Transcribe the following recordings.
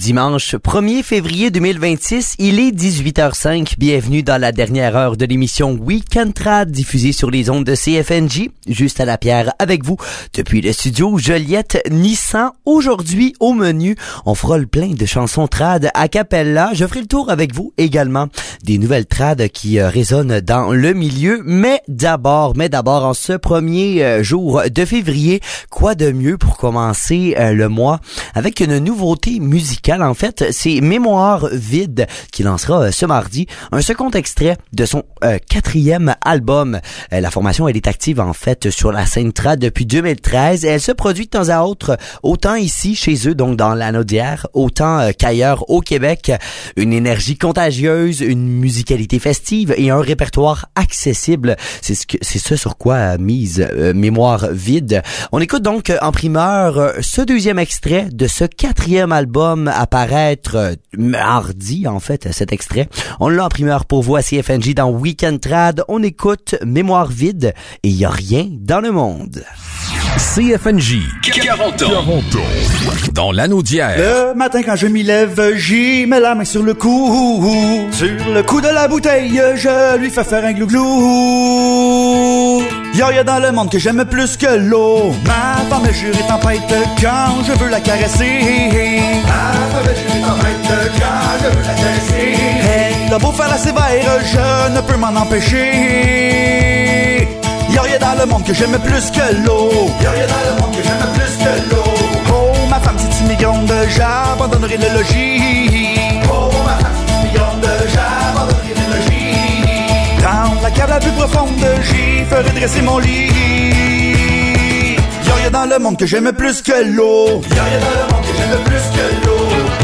Dimanche 1er février 2026, il est 18h05. Bienvenue dans la dernière heure de l'émission Weekend Trad diffusée sur les ondes de CFNJ. Juste à la pierre avec vous depuis le studio Joliette Nissan. Aujourd'hui au menu, on fera le plein de chansons trad a cappella. Je ferai le tour avec vous également des nouvelles trad qui résonnent dans le milieu. Mais d'abord en ce premier jour de février, quoi de mieux pour commencer le mois avec une nouveauté musicale. En fait, c'est Mémoire vide qui lancera ce mardi un second extrait de son quatrième album. La formation, elle est active en fait sur la scène trad depuis 2013 et elle se produit de temps à autre, autant ici chez eux, donc dans l'Anaudière, autant qu'ailleurs au Québec. Une énergie contagieuse, une musicalité festive et un répertoire accessible. C'est ce sur quoi mise Mémoire vide. On écoute donc en primeur ce deuxième extrait de ce quatrième album à paraître mardi, en fait, cet extrait. On l'a en primeur pour vous à CFNJ dans Weekend Trad. On écoute Mémoire vide et il y a rien dans le monde. CFNJ, 40 ans. Dans l'Anaudière. Le matin quand je m'y lève, j'y mets la main sur le cou. Sur le cou de la bouteille, je lui fais faire un glouglou. Y'a dans le monde que j'aime plus que l'eau. Ma femme est jurée tempête quand je veux la caresser. Ma femme est jurée tempête quand je veux la caresser. Elle a beau faire la sévère, je ne peux m'en empêcher. Y'a rien dans le monde que j'aime plus que l'eau. Y'a rien dans le monde que j'aime plus que l'eau. Oh, ma femme, si tu m'égrondes, j'abandonnerai le logis. Oh, ma femme, si tu m'égrondes, j'abandonnerai le logis. Dans la cave la plus profonde, j'y ferai dresser mon lit. Y'a rien dans le monde que j'aime plus que l'eau. Y'a rien dans le monde que j'aime plus que l'eau.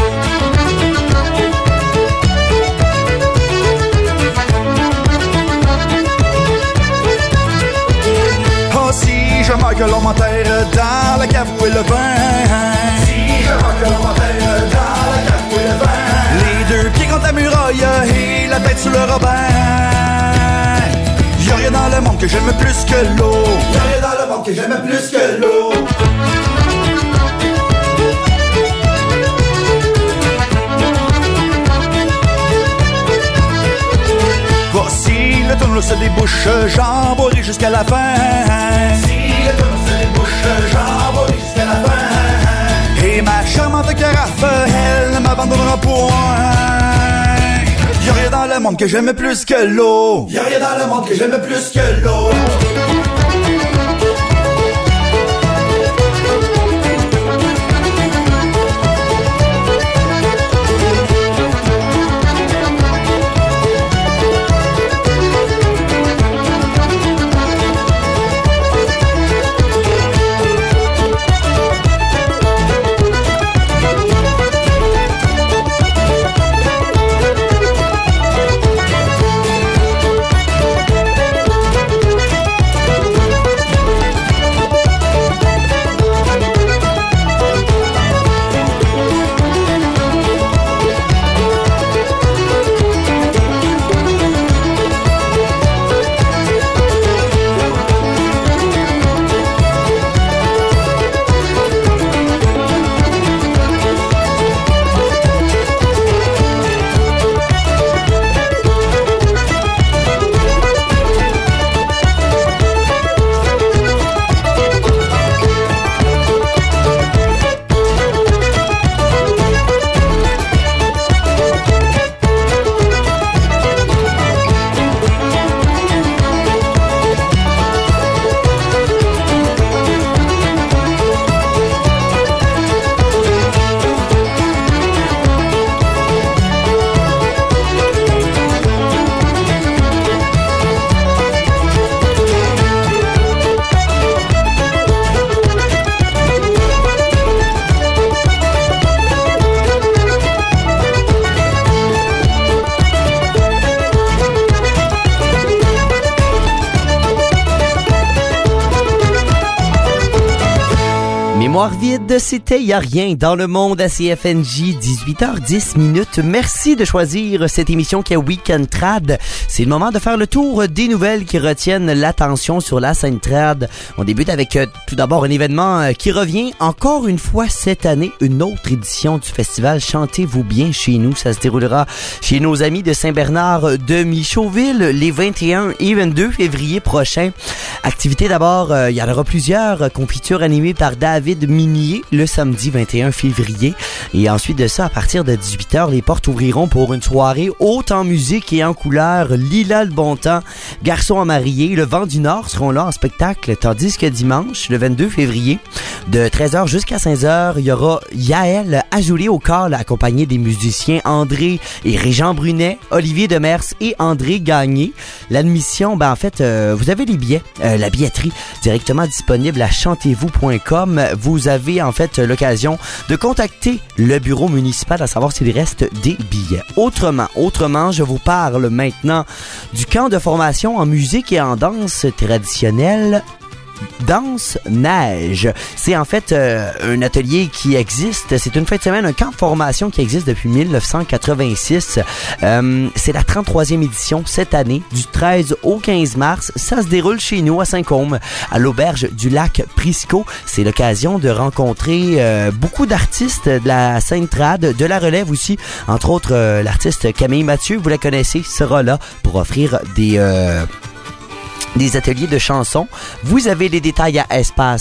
Je marque l'on m'enterre dans la cave où est le vin. Si je marque l'on m'enterre dans la cave où est le vin. Les deux pieds contre la muraille et la tête sous le robin. Y'a rien dans le monde que j'aime plus que l'eau. Y'a rien dans le monde que j'aime plus que l'eau. Voici le tonneau se débouche, j'en boirai jusqu'à la fin. Le tonneau se débouche, j'en boirai jusqu'à la fin. Et ma charmante carafe, elle ne m'abandonnera point. Y'a rien dans le monde que j'aime plus que l'eau. Y'a rien dans le monde que j'aime plus que l'eau. Armoire vide, c'était y a rien dans le monde à CFNJ, 18h10. Merci de choisir cette émission qui est Weekend Trad. C'est le moment de faire le tour des nouvelles qui retiennent l'attention sur la scène trad. On débute avec tout d'abord un événement qui revient encore une fois cette année, une autre édition du festival Chantez-vous bien chez nous. Ça se déroulera chez nos amis de Saint-Bernard de Michauville les 21 et 22 février prochains. Activité d'abord, il y en aura plusieurs, confitures animées par David Minier le samedi 21 février. Et ensuite de ça, à partir de 18h, les portes ouvriront pour une soirée haute en musique et en couleur. Lila le bon temps, Garçons à marier, Le Vent du Nord seront là en spectacle, tandis que dimanche, le 22 février, de 13h jusqu'à 15h, il y aura Yael Ajoulé au call, accompagné des musiciens André et Régent Brunet, Olivier Demers et André Gagné. L'admission, en fait, vous avez les billets, la billetterie directement disponible à chantez-vous.com. Vous avez en fait l'occasion de contacter le bureau municipal à savoir s'il reste des billets. Autrement, je vous parle maintenant du camp de formation en musique et en danse traditionnelle. Danse Neige. C'est en fait un atelier qui existe. C'est une fin de semaine, un camp de formation qui existe depuis 1986. C'est la 33e édition cette année, du 13 au 15 mars. Ça se déroule chez nous à Saint-Côme, à l'auberge du lac Prisco. C'est l'occasion de rencontrer beaucoup d'artistes de la scène trad, de la relève aussi. Entre autres, l'artiste Camille Mathieu, vous la connaissez, sera là pour offrir des ateliers de chansons. Vous avez les détails à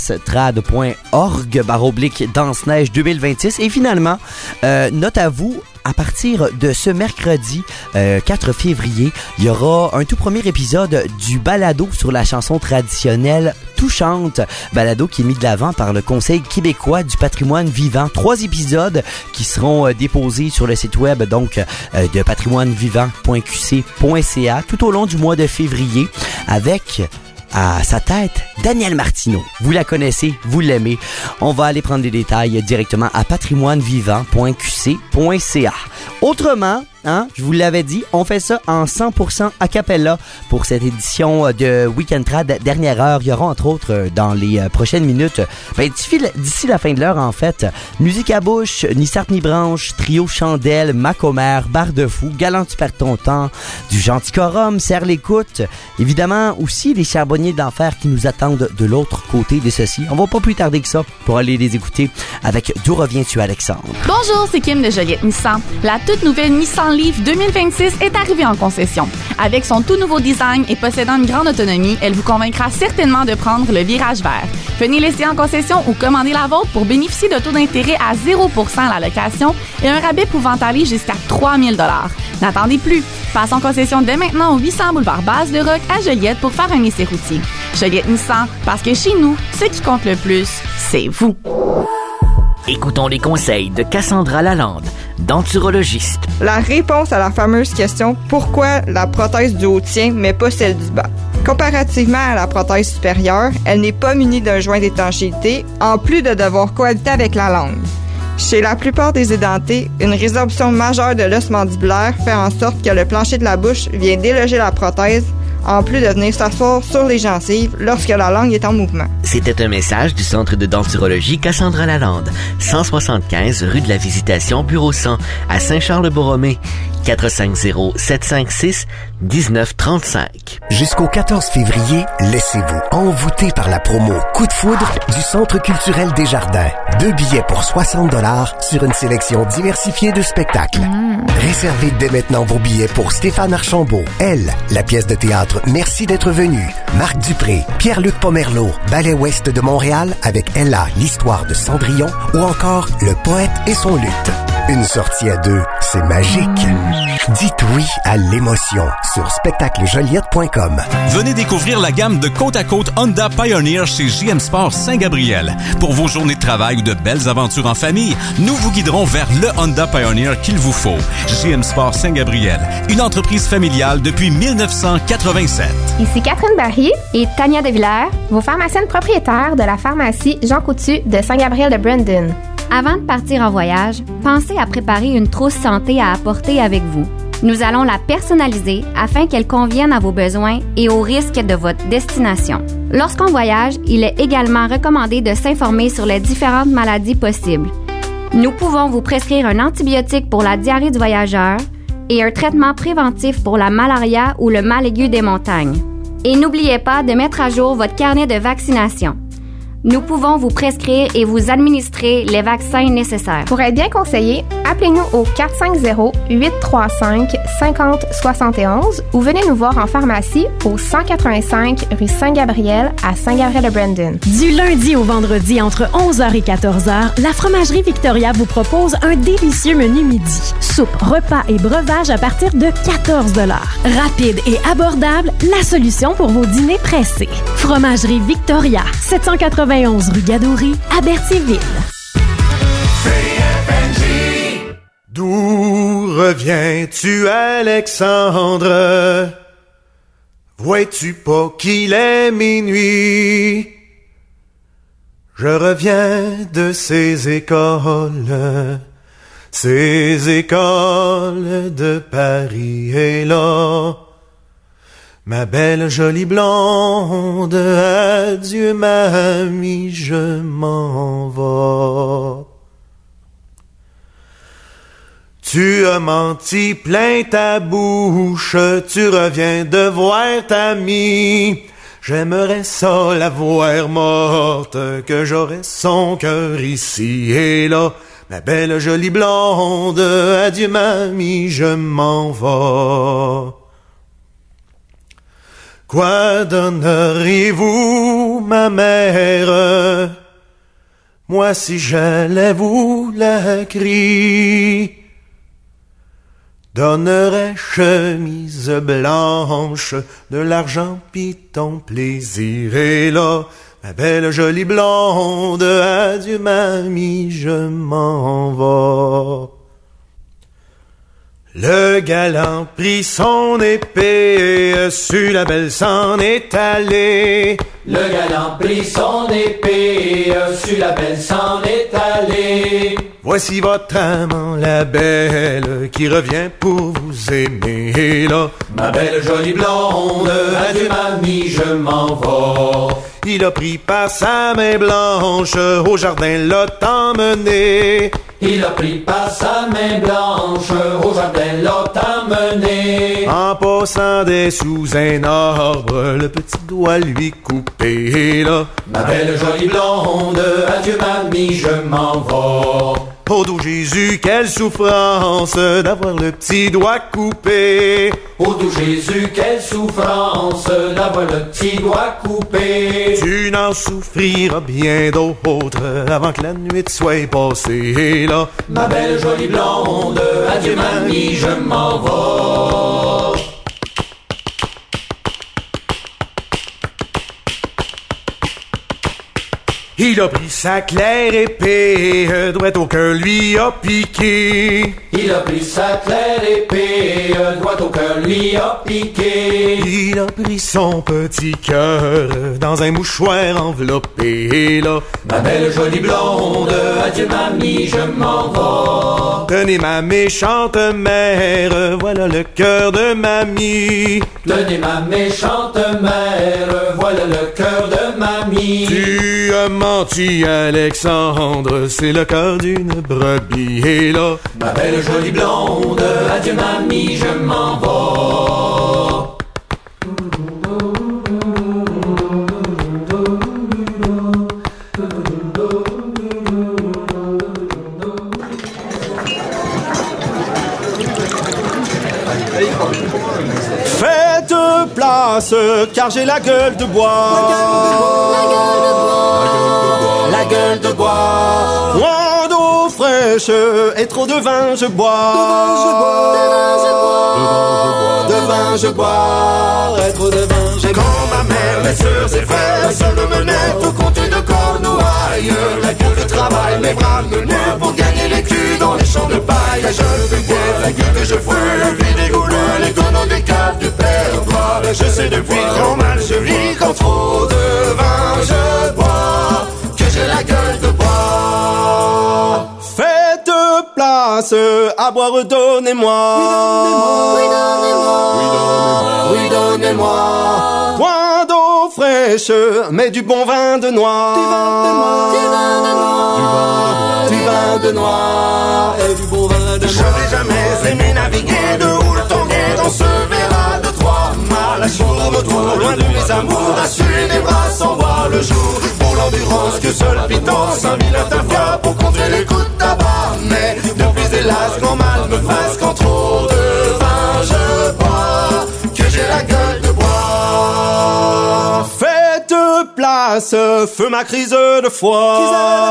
espacetrad.org/Danse-Neige 2026. Et finalement, note à vous, à partir de ce mercredi 4 février, il y aura un tout premier épisode du balado sur la chanson traditionnelle touchante. Balado qui est mis de l'avant par le Conseil québécois du patrimoine vivant. 3 épisodes qui seront déposés sur le site web donc de patrimoinevivant.qc.ca tout au long du mois de février avec à sa tête Danielle Martineau. Vous la connaissez, vous l'aimez. On va aller prendre des détails directement à patrimoinevivant.qc.ca. Autrement, je vous l'avais dit, on fait ça en 100% a cappella pour cette édition de Weekend Trad dernière heure. Il y aura entre autres dans les prochaines minutes, d'ici la fin de l'heure en fait, Musique à bouche, Ni Sartre ni branche, Trio Chandelle, Macomère, Barre de fou, Galant tu perds ton temps, du Gentil Corum, Serre l'écoute, évidemment aussi les charbonniers d'enfer qui nous attendent de l'autre côté des ceci. On va pas plus tarder que ça pour aller les écouter avec D'où reviens-tu Alexandre? Bonjour, c'est Kim de Joliette Nissan. La toute nouvelle Nissan Leaf 2026 est arrivée en concession. Avec son tout nouveau design et possédant une grande autonomie, elle vous convaincra certainement de prendre le virage vert. Venez l'essayer en concession ou commandez la vôtre pour bénéficier de taux d'intérêt à 0% à la location et un rabais pouvant aller jusqu'à 3 000 $. N'attendez plus. Passe en concession dès maintenant au 800 boulevard Base de Roc à Joliette pour faire un essai routier. Joliette Nissan, parce que chez nous, ce qui compte le plus, c'est vous. Écoutons les conseils de Cassandra Lalande, denturologiste. La réponse à la fameuse question « Pourquoi la prothèse du haut tient, mais pas celle du bas ?» Comparativement à la prothèse supérieure, elle n'est pas munie d'un joint d'étanchéité, en plus de devoir cohabiter avec la langue. Chez la plupart des édentés, une résorption majeure de l'os mandibulaire fait en sorte que le plancher de la bouche vient déloger la prothèse, en plus de venir s'asseoir sur les gencives lorsque la langue est en mouvement. C'était un message du Centre de denturologie Cassandra Lalande, 175 rue de la Visitation, bureau 100, à Saint-Charles-Borromée, 450-756-1935. Jusqu'au 14 février, laissez-vous envoûter par la promo Coup de foudre du Centre culturel Desjardins. 2 billets pour 60 $ sur une sélection diversifiée de spectacles. Réservez dès maintenant vos billets pour Stéphane Archambault, Elle, la pièce de théâtre Merci d'être venu, Marc Dupré, Pierre-Luc Pomerleau, Ballet Ouest de Montréal avec Ella, l'histoire de Cendrillon ou encore Le poète et son luth. Une sortie à 2, c'est magique. Dites oui à l'émotion sur spectaclejoliette.com. Venez découvrir la gamme de côte à côte Honda Pioneer chez JM Sport Saint-Gabriel. Pour vos journées de travail ou de belles aventures en famille, nous vous guiderons vers le Honda Pioneer qu'il vous faut. JM Sport Saint-Gabriel, une entreprise familiale depuis 1987. Ici Catherine Barry et Tania Devillers, vos pharmaciennes propriétaires de la pharmacie Jean Coutu de Saint-Gabriel de Brandon. Avant de partir en voyage, pensez à préparer une trousse santé à apporter avec vous. Nous allons la personnaliser afin qu'elle convienne à vos besoins et aux risques de votre destination. Lorsqu'on voyage, il est également recommandé de s'informer sur les différentes maladies possibles. Nous pouvons vous prescrire un antibiotique pour la diarrhée du voyageur et un traitement préventif pour la malaria ou le mal aigu des montagnes. Et n'oubliez pas de mettre à jour votre carnet de vaccination. Nous pouvons vous prescrire et vous administrer les vaccins nécessaires. Pour être bien conseillé, appelez-nous au 450-835-5071 ou venez nous voir en pharmacie au 185 rue Saint-Gabriel à Saint-Gabriel-de-Brandon. Du lundi au vendredi entre 11h et 14h, la Fromagerie Victoria vous propose un délicieux menu midi. Soupe, repas et breuvage à partir de 14$. Rapide et abordable, la solution pour vos dîners pressés. Fromagerie Victoria, 791 rue Gadouri, à Berthierville. D'où reviens-tu, Alexandre? Vois-tu pas qu'il est minuit? Je reviens de ces écoles de Paris, et là, ma belle jolie blonde, adieu mamie, je m'en vais. Tu as menti plein ta bouche, tu reviens de voir ta mie. J'aimerais ça la voir morte, que j'aurais son cœur ici et là. Ma belle jolie blonde, adieu mamie, je m'en vais. Quoi donneriez-vous, ma mère, moi si j'allais vous la crier? Donnerais chemise blanche, de l'argent pis ton plaisir. Et là, ma belle jolie blonde, adieu mamie, je m'en vais. Le galant prit son épée, sur la belle s'en est allé. Le galant prit son épée, sur la belle s'en est allé. Voici votre amant, la belle, qui revient pour vous aimer. Et là, ma belle jolie blonde, adieu mamie, je m'en vais. Il a pris par sa main blanche, au jardin l'a emmené. Il a pris par sa main blanche, au jardin l'a emmené. En passant des sous un arbre, le petit doigt lui coupé. Là, ma belle jolie blonde, adieu mamie, je m'en vais. Oh doux Jésus, quelle souffrance d'avoir le petit doigt coupé. Oh doux Jésus, quelle souffrance d'avoir le petit doigt coupé. Tu n'en souffriras bien d'autres avant que la nuit soit passée. Là, ma belle jolie blonde, adieu mamie, je m'en vais. Il a pris sa claire épée, droit au cœur lui a piqué. Il a pris sa claire épée, droit au cœur lui a piqué. Il a pris son petit cœur dans un mouchoir enveloppé. Là, ma belle jolie blonde, adieu mamie, je m'en vais. Tenez ma méchante mère, voilà le cœur de mamie. Tenez ma méchante mère, voilà le cœur de mamie. Tu as menti, Alexandre, c'est le cœur d'une brebis. Et là, ma belle jolie blonde, adieu mamie, je m'en vais. Faites place, car j'ai la gueule de bois. La gueule de bois. Moins d'eau fraîche et trop de vin je bois. De vin je bois. Et trop de vin je bois. Quand ma mère, mes sœurs et frères se me menaient au comté de Cornouailles, la gueule de travail, mes bras menus pour gagner les culs dans les champs de paille. Je fais bien la gueule que je fous, vide et gouleux, les tonneaux des caves du père Bois. Je sais depuis grand mal je vis, quand trop de vin je bois, que j'ai la gueule de bois. Faites place place à boire, donnez-moi. Oui, donnez-moi. Oui, donnez-moi. Point d'eau fraîche, mais du bon vin de noix. Du vin de noix. Du vin de noix. Et du bon vin de noix. Je n'ai jamais aimé naviguer de houle tanguer dans ce verra de Troyes. Mal à jour, retour loin de mes amours, assurer des bras sans voir le jour. Pour l'endurance que seule pitance, un vilain tafia pour conduire les coups de tabac. Mais depuis hélas, quand mal me fasse, quand trop de vin je bois, que j'ai la gueule de bois. Faites place, feu ma crise de foi.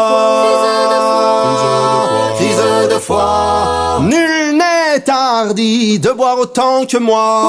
Crise de foi. Nul n'est hardi de boire autant que moi.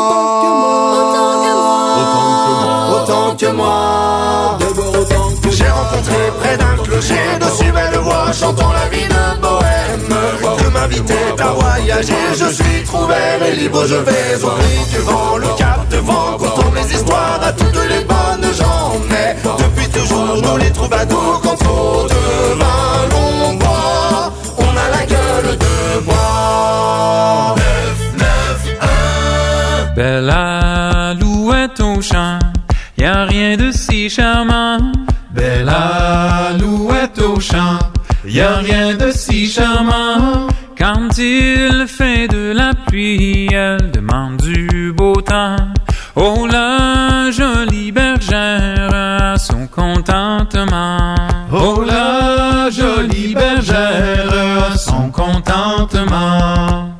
Autant que moi. J'ai rencontré près d'un clocher de si belles voix chantant la vie de bohème. Que m'invitait à voyager, je suis trop belle et libre, je vais au rythme du vent, le cap devant, contons mes histoires à toutes les bonnes gens. Mais depuis toujours, nous les troubadours, quand trop de vin l'on boit, on a la gueule de bois. 9, 9, 1. Belle alouette au champ, y'a rien de si charmant. Belle alouette au champ, y'a rien de si charmant. Quand il fait de la pluie, elle demande du beau temps. Oh la jolie bergère a son contentement. Oh la jolie bergère a son contentement.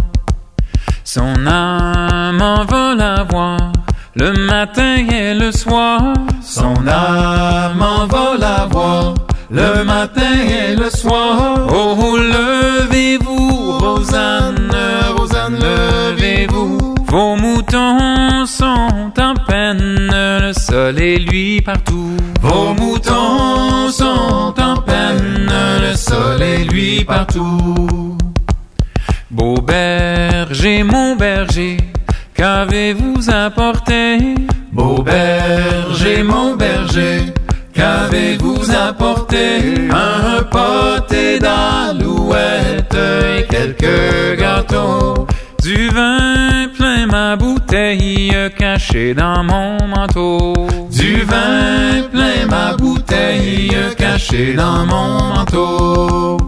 Son âme en va la voir le matin et le soir. Son âme en va la voir le matin et le soir. Oh, levez-vous, Rosanne, Rosanne, levez-vous. Vos moutons sont en peine, le soleil lui partout. Vos moutons sont en peine, le soleil lui partout. Beau berger, mon berger, qu'avez-vous apporté? Beau berger, mon berger, qu'avez-vous apporté? Un pâté d'alouette et quelques gâteaux. Du vin plein ma bouteille cachée dans mon manteau. Du vin plein ma bouteille cachée dans mon manteau.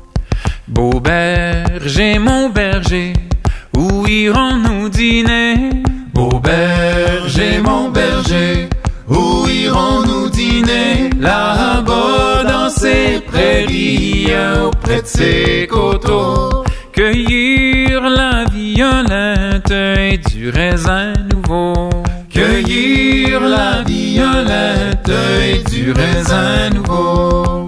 Beau berger, mon berger, où irons-nous dîner? Beau berger, mon berger, où irons-nous dîner? Là-bas dans ces prairies, auprès de ces coteaux, cueillir la violette et du raisin nouveau. Cueillir la violette et du raisin nouveau.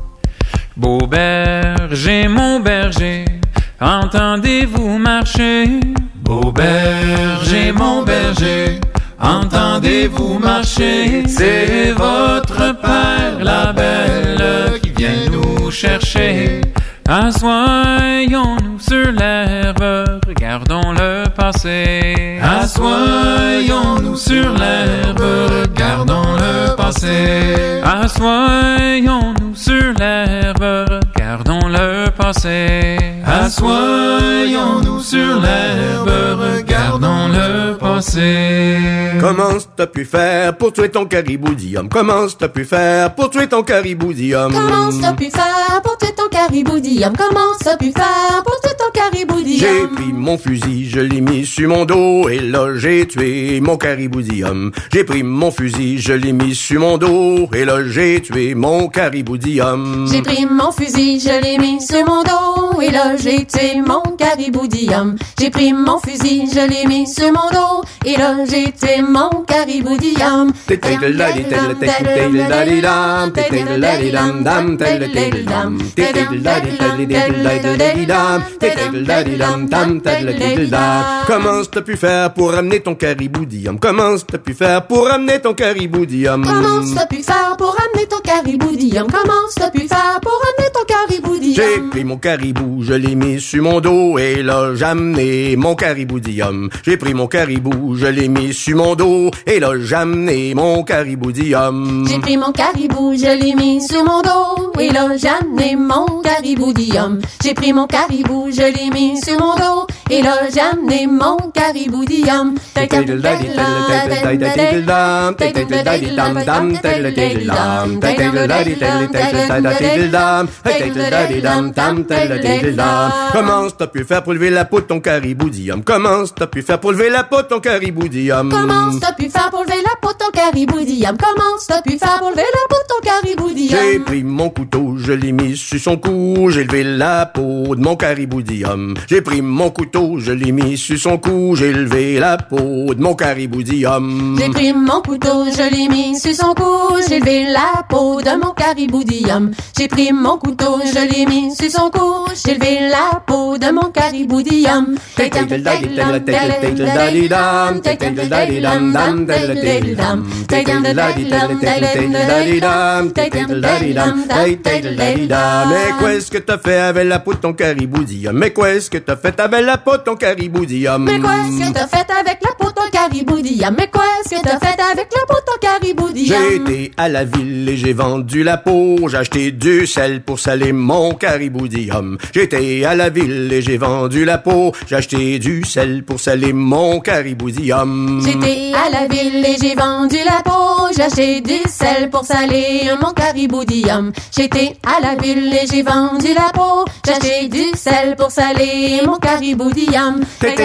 Beau berger, mon berger, entendez-vous marcher? Beau berger, mon berger, entendez-vous marcher? C'est votre père, la belle, qui vient nous chercher. Assoyons-nous sur l'herbe, regardons le passé. Assoyons-nous sur l'herbe, regardons le passé. Assoyons-nous sur l'herbe, regardons le passé. Assoyons-nous sur l'herbe, regardons le passé. Comment t'as pu faire pour tuer ton cariboudium? Comment t'as pu faire pour tuer ton cariboudium? Comment t'as pu faire pour tuer ton cariboudium? Comment t'as pu faire pour tuer ton cariboudium? J'ai pris mon fusil, je l'ai mis sur mon dos, et là j'ai tué mon cariboudium. J'ai pris mon fusil, je l'ai mis sur mon dos, et là j'ai tué mon cariboudium. J'ai pris mon fusil, je l'ai mis sur mon dos, et là j'ai tué mon cariboudium. J'ai pris mon fusil, je l'ai mis sur mon dos, et là j'ai tué mon cariboudium. Comment t'as pu faire pour ramener ton cariboudium? Comment t'as pu faire pour ramener ton cariboudium? Comment t'as pu faire pour ramener ton cariboudium? Comment t'as pu faire pour ramener ton cariboudium? J'ai pris mon caribou, je l'ai mis sur mon dos, et là j'ai amené mon cariboudium. J'ai pris mon caribou, je l'ai mis sur mon dos, et là j'ai amené mon cariboudium. J'ai pris mon caribou, je l'ai mis sur mon dos, et là j'ai amené mon mon cariboudillum. J'ai pris mon caribou, je l'ai mis sur mon dos, et là j'ai amené mon cariboudillum. Comment t'as pu faire pour lever la peau de ton cariboudillum? Comment t'as pu faire pour lever la peau de ton cariboudillum? Comment t'as pu faire pour lever la peau de ton cariboudillum? Comment t'as pu faire pour lever la peau de ton cariboudillum? J'ai pris mon couteau, je l'ai mis sur son cou, j'ai levé la peau de mon cariboudillum. J'ai pris mon couteau, je l'ai mis sur son cou, j'ai levé la peau de mon cariboudillum. J'ai pris mon couteau, je l'ai mis sur son cou, j'ai levé la peau de mon cariboudillum. J'ai pris mon couteau, je l'ai mis sur son cou, j'ai levé la peau de mon cariboudillum. Mais qu'est-ce que t'as fait avec la peau de ton cariboudillum? Mais qu'est-ce que t'as fait avec la peau de ton cariboudillum? Mais qu'est-ce que t'as fait avec la peau de ton cariboudillum? Mais qu'est-ce que t'as fait avec la peau de ton cariboudillum? J'ai été à la ville et j'ai vendu la peau, j'ai acheté du sel pour saler mon cariboudillum. J'ai été à la ville et j'ai vendu la peau, j'ai acheté du sel pour saler mon cariboudillum. J'étais à la ville et j'ai vendu la peau, j'ai acheté du sel pour saler mon cariboudillum. J'étais à la ville et j'ai vendu la peau, j'ai acheté du sel pour saler mon cariboudillum.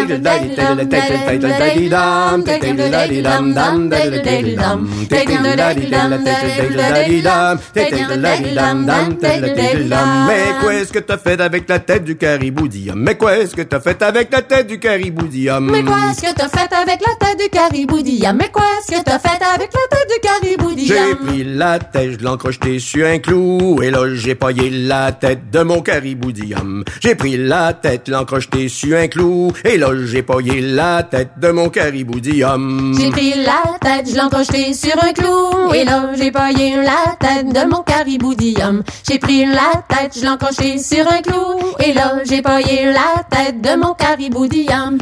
Mais qu'est-ce que t'as fait avec la tête du cariboudillum? Mais qu'est-ce que t'as fait avec la tête du cariboudillum? Mais qu'est-ce que t'as fait avec la tête du cariboudillum? Mais qu'est-ce que t'as fait avec la tête du cariboudillum? J'ai pris la tête, je l'ai encrocheté sur un clou, et là j'ai paillé la tête de mon cariboudillum. J'ai pris la tête, l'ai encrocheté sur un clou, et là j'ai paillé la tête de mon cariboudillum. J'ai pris la tête, je l'ai encrocheté sur un clou, et là j'ai paillé la tête de mon cariboudillum. J'ai pris la tête, je l'ai encrocheté sur un clou, et là j'ai paillé la tête de mon cariboudillum.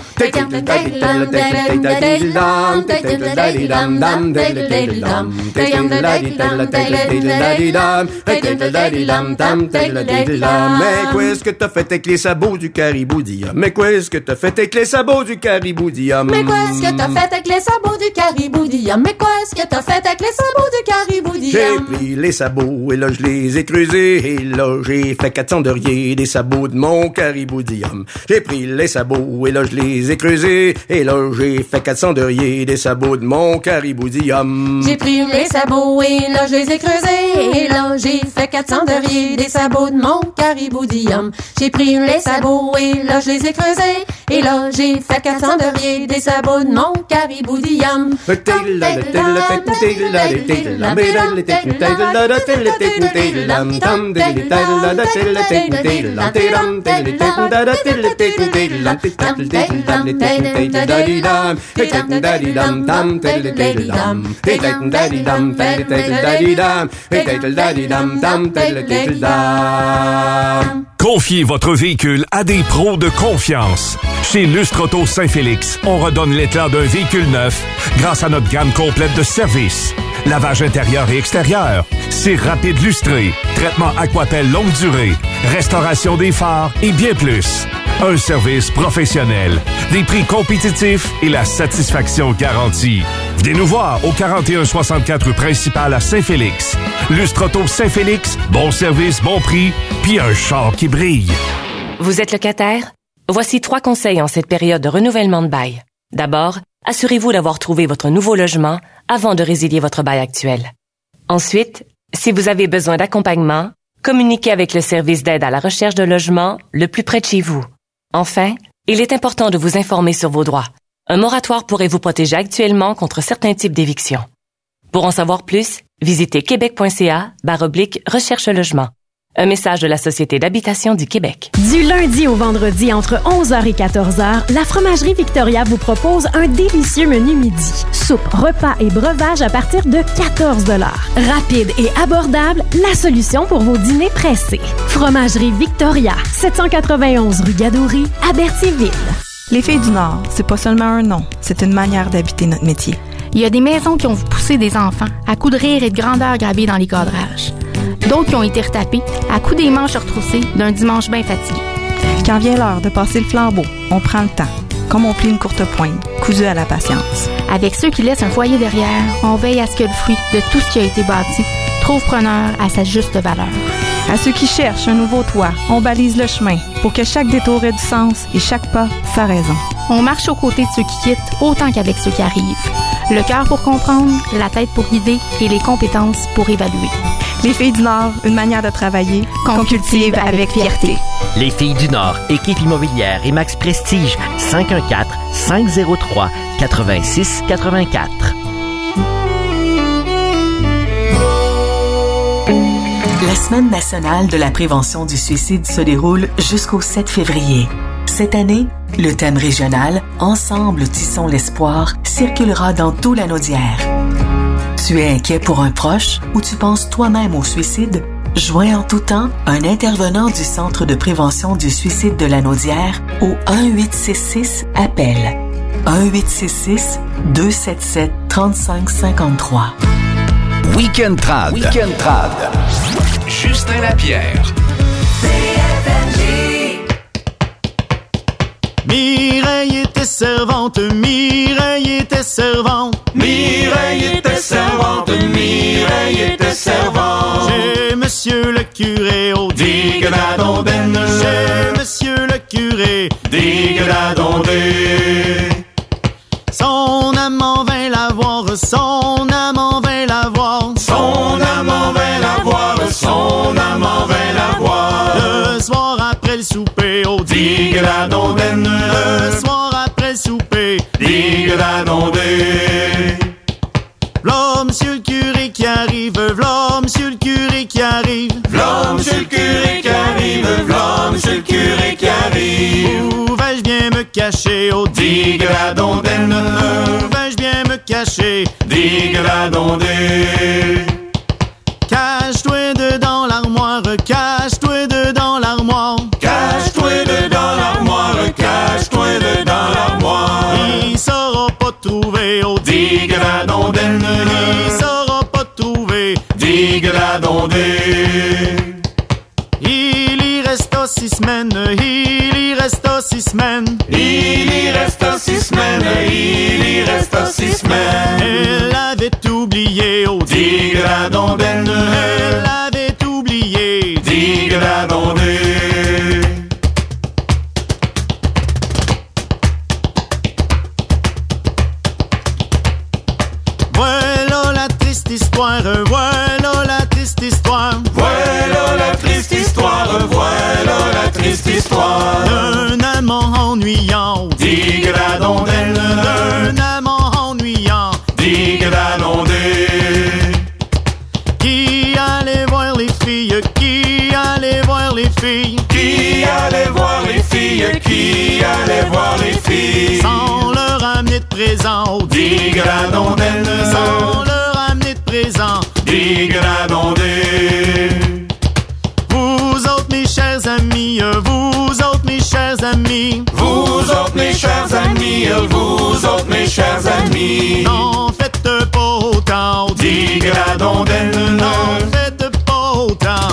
Mais qu'est-ce que t'as fait avec les sabots du cariboudillum? Mais qu'est-ce que t'as fait avec les sabots du cariboudillum? Mais qu'est-ce que t'as fait avec les sabots du cariboudillum? Mais qu'est-ce que t'as fait avec les sabots du cariboudillum? J'ai pris les sabots et là je les ai creusés, et là j'ai fait 400 d'oreiller des sabots de mon cariboudillum. J'ai pris les sabots et là je les ai creusés, et là j'ai fait 400 d'oreiller des sabots de mon cariboudillum. J'ai pris les sabots et là je les ai creusés, et là j'ai fait 400 d'oreiller des sabots de mon cariboudillum. J'ai pris les sabots et là je les ai creusés, et là j'ai fait 400 d'oreiller des sabots de mon cariboudillum. Confiez votre véhicule à des pros de confiance. Chez Lustre Auto Saint-Félix, on redonne l'éclat d'un véhicule neuf grâce à notre gamme complète de services. Lavage intérieur et extérieur, cire rapide lustrée, traitement Aquapel longue durée, restauration des phares et bien plus. Un service professionnel, des prix compétitifs et la satisfaction garantie. Venez nous voir au 4164 rue principale à Saint-Félix. Lustre Auto Saint-Félix, bon service, bon prix, puis un char qui brille. Vous êtes locataire? Voici 3 conseils en cette période de renouvellement de bail. D'abord, assurez-vous d'avoir trouvé votre nouveau logement avant de résilier votre bail actuel. Ensuite, si vous avez besoin d'accompagnement, communiquez avec le service d'aide à la recherche de logement le plus près de chez vous. Enfin, il est important de vous informer sur vos droits. Un moratoire pourrait vous protéger actuellement contre certains types d'éviction. Pour en savoir plus, visitez québec.ca/recherche-logement. Un message de la Société d'habitation du Québec. Du lundi au vendredi, entre 11h et 14h, la Fromagerie Victoria vous propose un délicieux menu midi. Soupe, repas et breuvage à partir de 14 $. Rapide et abordable, la solution pour vos dîners pressés. Fromagerie Victoria, 791 rue Gadouri, à Berthierville. Les Filles du Nord, c'est pas seulement un nom, c'est une manière d'habiter notre métier. Il y a des maisons qui ont poussé des enfants à coups de rire et de grandeur gravés dans les cadrages. D'autres qui ont été retapés à coups des manches retroussées d'un dimanche bien fatigué. Quand vient l'heure de passer le flambeau, on prend le temps, comme on plie une courte poigne, cousue à la patience. Avec ceux qui laissent un foyer derrière, on veille à ce que le fruit de tout ce qui a été bâti trouve preneur à sa juste valeur. À ceux qui cherchent un nouveau toit, on balise le chemin pour que chaque détour ait du sens et chaque pas sa raison. On marche aux côtés de ceux qui quittent autant qu'avec ceux qui arrivent. Le cœur pour comprendre, la tête pour guider et les compétences pour évaluer. Les Filles du Nord, une manière de travailler qu'on cultive avec fierté. Les Filles du Nord, équipe immobilière et Max Prestige, 514-503-8684. La Semaine nationale de la prévention du suicide se déroule jusqu'au 7 février. Cette année, le thème régional « Ensemble, tissons l'espoir » circulera dans tout l'Anaudière. Tu es inquiet pour un proche ou tu penses toi-même au suicide? Joins en tout temps un intervenant du Centre de prévention du suicide de l'Anaudière au 1-866-APPEL. 1-866-277-3553. Week-end Trad. Justin Lapierre. Mireille était servante, Mireille était servante. Mireille était servante, Mireille était servante. Chez monsieur le curé au Digue-la-Dondaine. Chez monsieur le curé Digue-la-Dondée. Son amant vint la voir, son amant vint la voir. Son amant vint la voir, son amant vint la voir. Le soir après le souper au Digue-la-Dondaine. Le soir après le souper Digue-la-Dondée. V'là monsieur le curé qui arrive, v'là monsieur le curé qui arrive. V'là monsieur le curé qui arrive, v'là monsieur le curé qui arrive. Où vais-je bien me cacher au Digue-la-Dondaine? Où vais-je bien me cacher? Digue-la-Dondée. Cache-toi dedans l'armoire, cache-toi dedans l'armoire. Cache-toi dedans l'armoire, cache-toi dedans l'armoire. Il saura pas trouver au Digue-la-Dondaine. Il saura pas trouver Digue-la-Dondée. Il y resta 6 semaines, il y resta 6 semaines. Il y resta 6 semaines, il y resta 6 semaines. Elle avait oublié au Digue-la-Dondaine. Elle avait oublié Digue-la-Dondée. Voilà la triste histoire, voilà la triste histoire. Voilà la triste histoire, voilà la triste histoire. D'un amant ennuyant, Digue-la-Dondaine. D'un amant ennuyant, Digue-la-Dondée. Qui allait voir les filles, qui allait voir les filles. Qui allait voir les filles, qui allait voir les filles. Sans leur amener de présent, Digue-la-Dondaine. Sans leur amener de présent, Digue-la-Dondée. Vous autres mes chers amis, vous autres mes chers amis. Vous autres mes chers amis, vous autres mes chers amis. N'en faites pas autant, Digue-la-Dondaine. N'en faites pas autant,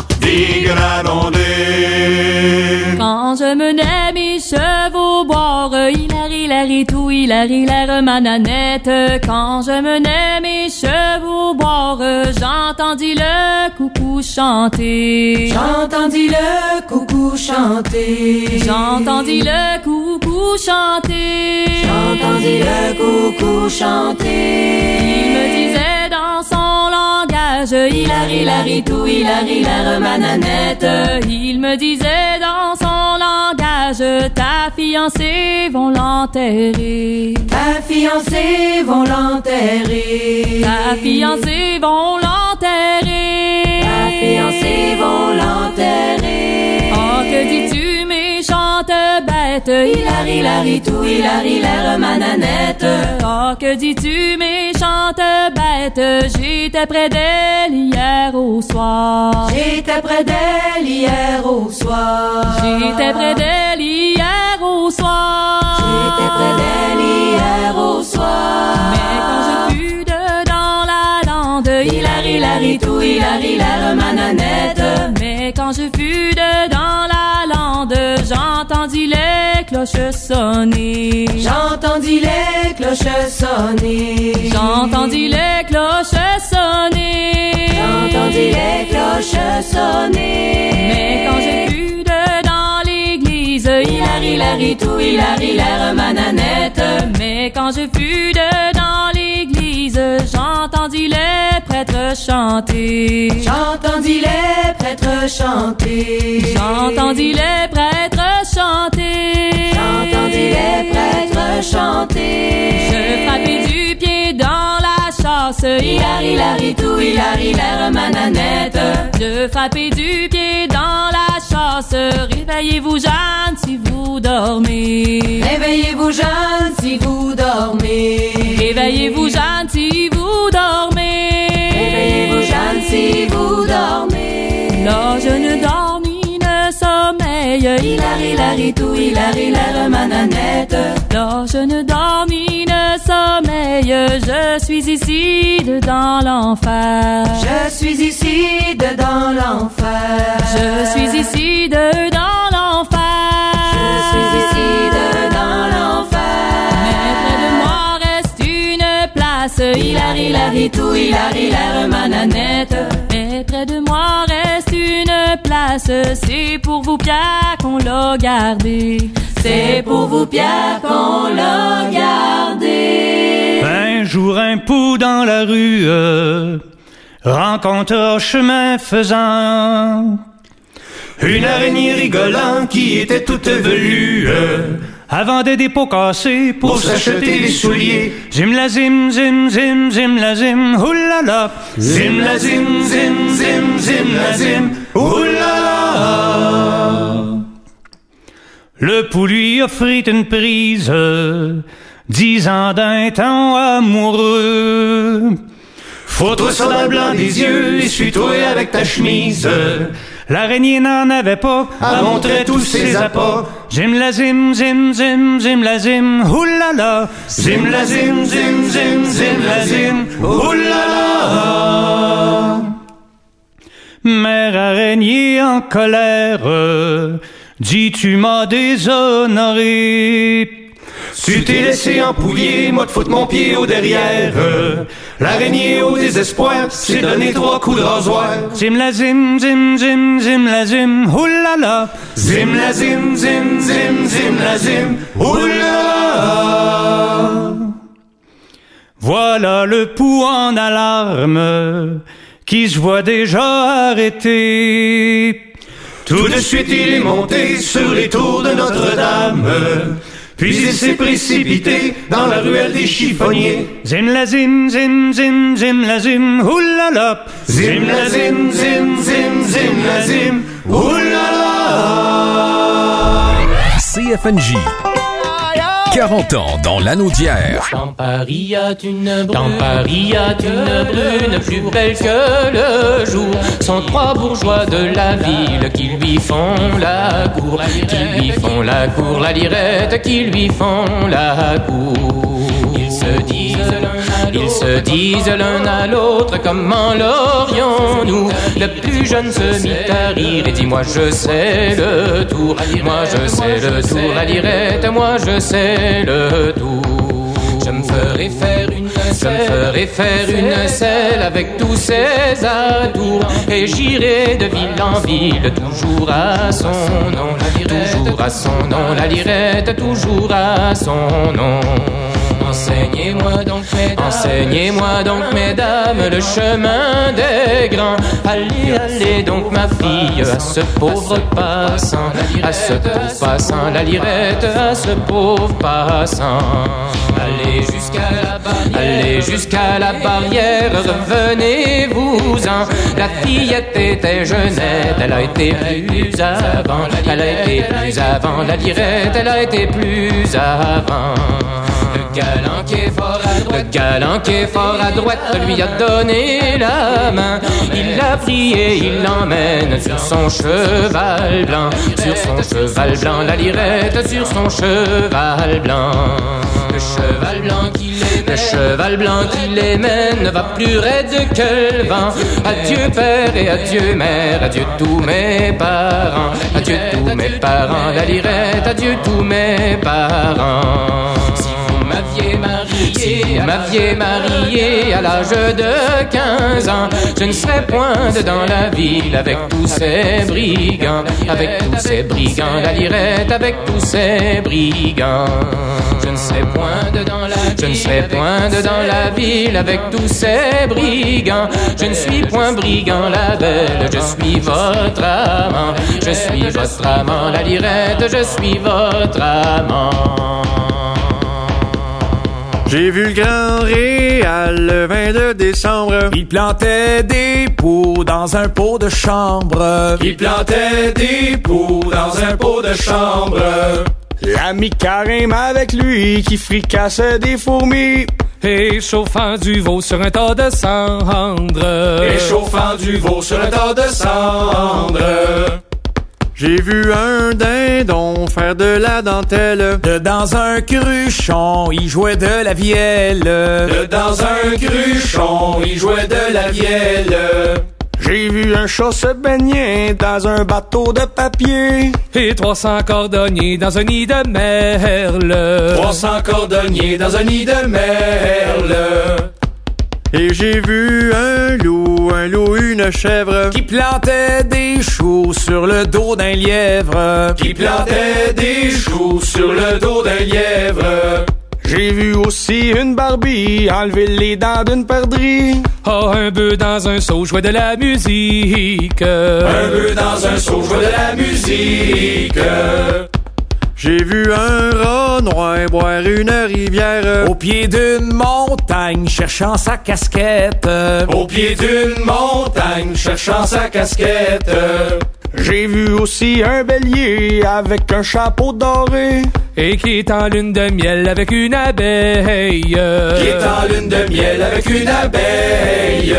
Digue-la-Dondée. Quand je menais mes chevaux boire, hilari tout, hilari mananette. Quand je menais mes chevaux boire, j'entendis le coucou chanter. J'entendis le coucou chanter. J'entendis le coucou chanter. J'entendis le coucou chanter. Il me disait dans son langage, hilari tout, hilari mananette. Il me disait dans son langage, ta fiancée vont l'enterrer. Ta fiancée vont l'enterrer. Ta fiancée vont l'enterrer. Ta fiancée vont l'enterrer. Oh, que dis-tu, méchante bête? Hilari tout, hilari mananette. Oh, que dis-tu, méchante bête? J'étais près d'elle hier au soir. J'étais près d'elle hier au soir. J'étais près d'elle hier au soir. J'étais près d'elle hier au soir. Mais quand je fus dedans la lande, hilari tout, hilari mananette. sonner. J'entendis les cloches sonner. J'entendis les cloches sonner. J'entendis les cloches sonner. Mais quand j'ai vu dans l'église, hilari, tout, hilari, l'air mananette. Mais quand je fus dans l'église, j'entendis les prêtres chanter. J'entendis les prêtres chanter. J'entendis les prêtres chanter. J'entendis les prêtres chanter. Je frappais du pied dans la chasse. Hilari, tout, hilari, l'air mananette. Je frappais du pied dans la chasse. Réveillez-vous, Jeanne, si vous dormez. Réveillez-vous, Jeanne, si vous dormez. Réveillez-vous, Jeanne, si vous dormez. Réveillez-vous, Jeanne, si vous dormez. Là, je ne dormis, ne sommeille. Hilari, tout, hilari, l'air mananette. Là, je ne dormis, ne sommeille. Je suis ici, dans l'enfer. Je suis ici, dans l'enfer. Je suis ici, dans l'enfer. Je suis ici, dans l'enfer. Mais près de moi reste une place. Hilari, tout, hilari, l'air mananette. Mais près de moi reste une place. C'est pour vous, Pierre, qu'on l'a gardé. C'est pour vous, Pierre, qu'on l'a gardé. Un jour, un pou dans la rue rencontra chemin faisant une araignée rigolant qui était toute velue. Avant des pots cassés pour s'acheter des souliers. Zim la zim, zim, zim, zim la zim, oulala. Zim la zim, zim, zim, zim la zim, oulala. Le pou lui offrit une prise, 10 ans d'un temps amoureux. Faut-toi sur le blanc des yeux, essuie-toi avec ta chemise. L'araignée n'en avait pas, elle montrait tous ses appas. Zim la zim, zim, zim, zim la zim, oulala. Zim la zim, zim, zim, zim la zim, oulala. Mère araignée en colère, dis tu m'as déshonoré. Tu t'es laissé empouiller, moi te foutre mon pied au derrière. L'araignée au désespoir s'est donné 3 coups de rasoir. Zim la zim, zim, zim, zim la zim, oulala. Zim la zim, zim, zim, zim la zim, oulala. Voilà le pou en alarme qui se voit déjà arrêté. Tout de suite il est monté sur les tours de Notre-Dame. Puis il s'est précipité dans la ruelle des chiffonniers. Zim la zim, zim, zim, zim la zim, oulala. Zim la zim, zim, zim, zim la zim, oulala. CFNJ. 40 ans dans l'anneau d'hier. Dans Paris y a une brune plus belle que le jour. Sont 3 bourgeois de la ville qui lui font la cour. Qui lui font la cour, la lirette, qui lui font la cour. Ils se disent l'un à l'autre, comment l'aurions-nous? Le plus jeune se mit à rire et dit, moi je sais le tour. Moi je sais le tour, la lirette, moi je sais le tour. Je me ferai faire une selle avec tous ses atours. Et j'irai de ville en ville, toujours à son nom. Toujours à son nom, la lirette, toujours à son nom. Enseignez-moi donc, mesdames, le chemin des grands. Allez donc, ma fille, à ce pauvre passant, la lirette, à ce pauvre passant. Allez jusqu'à la barrière, revenez-vous-en. La fillette était jeunette, elle a été plus avant. La lirette, elle a été plus avant. galant qui est fort à droite, le galant qui est fort à droite lui a donné la main. Il l'a pris et il l'emmène sur son cheval blanc, sur son cheval blanc, la lirette sur son cheval blanc. Le cheval blanc qui les mène, le cheval blanc qui les mène ne va plus raide que le vent. Adieu père et adieu mère, adieu tous mes parents, adieu tous mes parents, la lirette, adieu tous mes parents. Si vous m'aviez marié à l'âge de 15 ans, je ne serais point dans la ville avec tous ces brigands, avec tous ces brigands, la lirette avec tous ces brigands. Je ne serais point dans la ville avec tous ces brigands. Je ne suis point brigand, la belle, je suis votre amant. Je suis votre amant, la lirette, je suis votre amant. J'ai vu le grand Réal le 22 décembre. Il plantait des poux dans un pot de chambre. Il plantait des poux dans un pot de chambre. L'ami carême avec lui qui fricasse des fourmis. Et chauffant du veau sur un tas de cendres. Et chauffant du veau sur un tas de cendres. J'ai vu un dindon faire de la dentelle. Dans un cruchon, il jouait de la vielle. Dans un cruchon, il jouait de la vielle. J'ai vu un chat se baigner dans un bateau de papier. Et 300 cordonniers dans un nid de merle. 300 cordonniers dans un nid de merle. Et j'ai vu un loup, une chèvre qui plantait des choux sur le dos d'un lièvre. Qui plantait des choux sur le dos d'un lièvre. J'ai vu aussi une Barbie enlever les dents d'une perdrix. Oh, un bœuf dans un seau jouait de la musique. Un bœuf dans un seau jouait de la musique. J'ai vu un rat noir boire une rivière. Au pied d'une montagne cherchant sa casquette. Au pied d'une montagne cherchant sa casquette. J'ai vu aussi un bélier avec un chapeau doré. Et qui est en lune de miel avec une abeille. Qui est en lune de miel avec une abeille.